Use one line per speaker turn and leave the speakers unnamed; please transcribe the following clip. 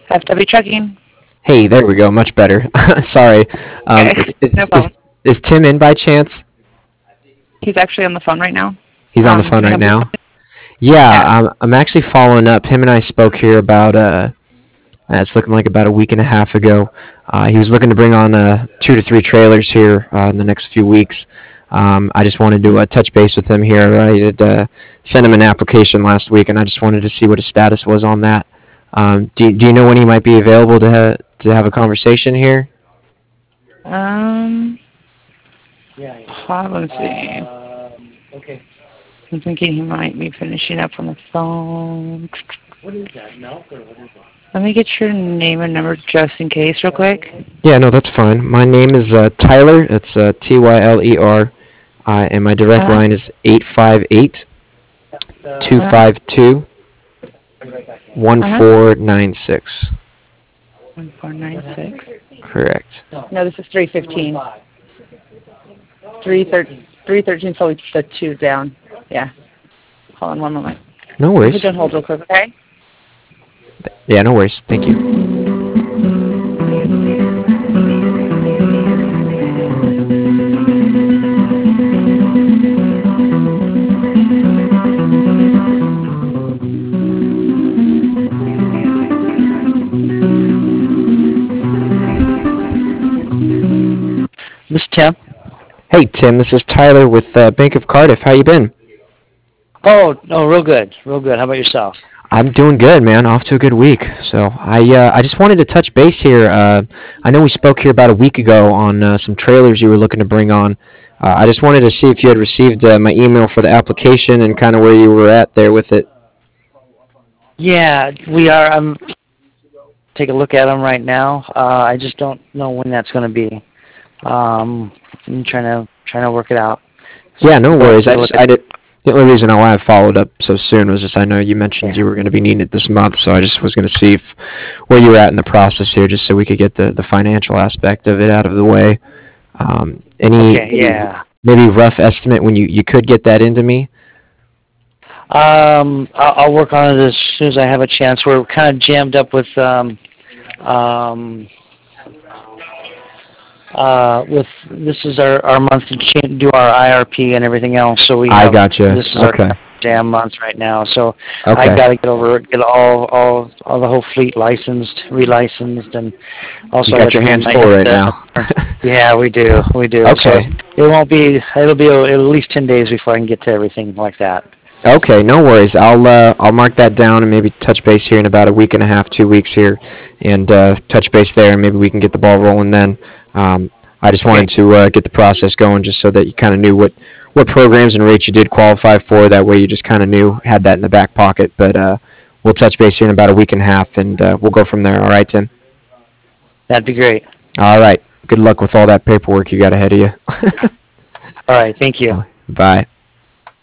FW Trucking.
Hey, there we go. Much better. Sorry. Um,
Okay,
is,
no
is,
problem.
is, is Tim in by chance?
He's actually on the phone right now.
He's on the phone
Can I
right
help you?
now. Yeah,
Yeah.
I'm actually following up. Him and I spoke here about it's looking like about a week and a half ago. He was looking to bring on 2 to 3 trailers here in the next few weeks. I just wanted to touch base with him here. I had sent him an application last week, and I just wanted to see what his status was on that. Do you know when he might be available to have a conversation here?
Um, let's see. I'm thinking he might be finishing up on the phone. Let me get your name and number just in case, real quick.
Yeah, no, that's fine. My name is Tyler. It's Tyler, and my direct
Uh-huh.
line is 858
Uh-huh.
252
Uh-huh.
1496.
1496.
Correct.
No, this is 315. 313, so it's the two down. Yeah. Hold on one moment.
No
Let me put
worries.
you on hold real quick, okay?
Yeah, no worries. Thank you.
This is Tim.
Hey, Tim, this is Tyler with Bank of Cardiff. How you been?
Oh, no, real good. Real good. How about yourself?
I'm doing good, man. Off to a good week. So I just wanted to touch base here. I know we spoke here about a week ago on some trailers you were looking to bring on. I just wanted to see if you had received my email for the application and kind of where you were at there with it.
Yeah, we are. I'm take a look at them right now. I just don't know when that's going to be. I'm trying to work it out.
Yeah, no
But
worries.
take a look at.
The only reason why I followed up so soon was just I know you mentioned
Yeah.
you were going to be needing it this month, so I just was going to see if where you were at in the process here, just so we could get the financial aspect of it out of the way. Any
Okay. Yeah.
maybe rough estimate when you could get that into me?
I'll work on it as soon as I have a chance. We're kind of jammed up um, with this is our month to do our IRP and everything else. So we
I
have
gotcha.
this is our
Okay.
jam month right now. So I
Okay.
got to get all the whole fleet licensed, relicensed, and
You
also
got your hands
I
full
have
right
to.
now.
Yeah, we do. So
Okay.
it won't be. It'll be at least 10 days before I can get to everything like that.
Okay, no worries. I'll mark that down and maybe touch base here in about a week and a half, 2 weeks here, and touch base there, and maybe we can get the ball rolling then. I just
Okay.
wanted to get the process going, just so that you kind of knew what programs and rates you did qualify for. That way, you just kind of knew, had that in the back pocket. But we'll touch base here in about a week and a half, and we'll go from there. All right, Tim.
That'd be great.
All right. Good luck with all that paperwork you got ahead of you.
All right. Thank you.
Bye.